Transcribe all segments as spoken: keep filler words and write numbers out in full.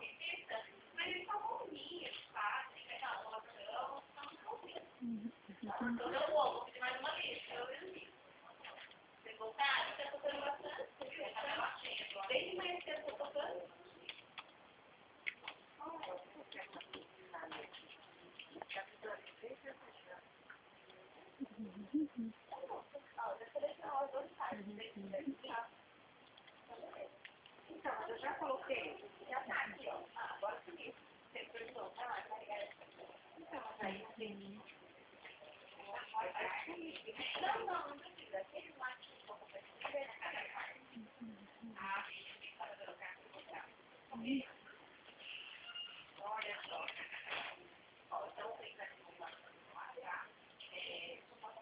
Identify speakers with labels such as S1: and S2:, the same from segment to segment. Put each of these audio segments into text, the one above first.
S1: Então, eu já coloquei, já tá aqui, ó. Ah, agora sim. Você perguntou, ah, então, mas aí sim. Não, não, não precisa. Aquele lá que eu vou fazer na cada parte. Ah, sim, para colocar aqui. Olha só. Ó, então tem aqui uma tá? É,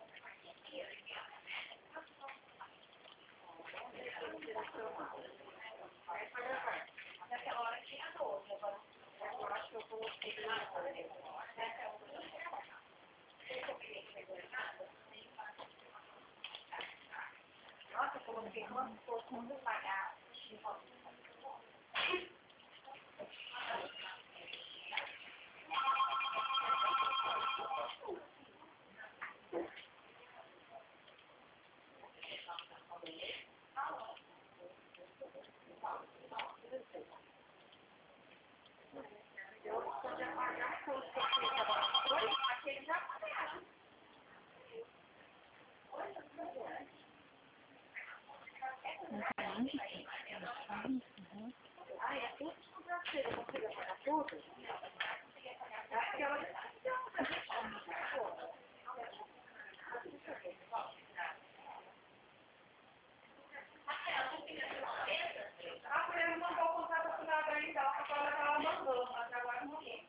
S1: naquela hora tinha doze, agora eu acho que eu coloquei lá. Nossa, eu coloquei quanto for quando pagar. Ah, é tudo segunda-feira, eu vou pegar para tudo. Aquela... A mulher não mandou o contrato assinado ainda, ela falou que ela mandou, mas agora não tem.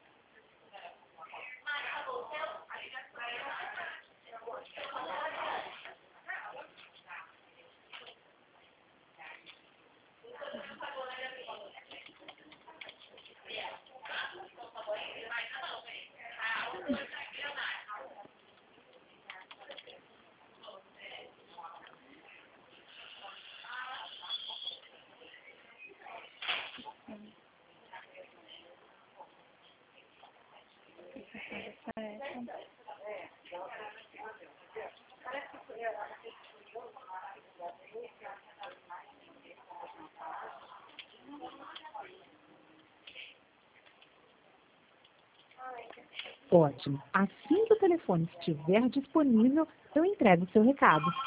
S2: Ótimo. Assim que o telefone estiver disponível, eu entrego o seu recado.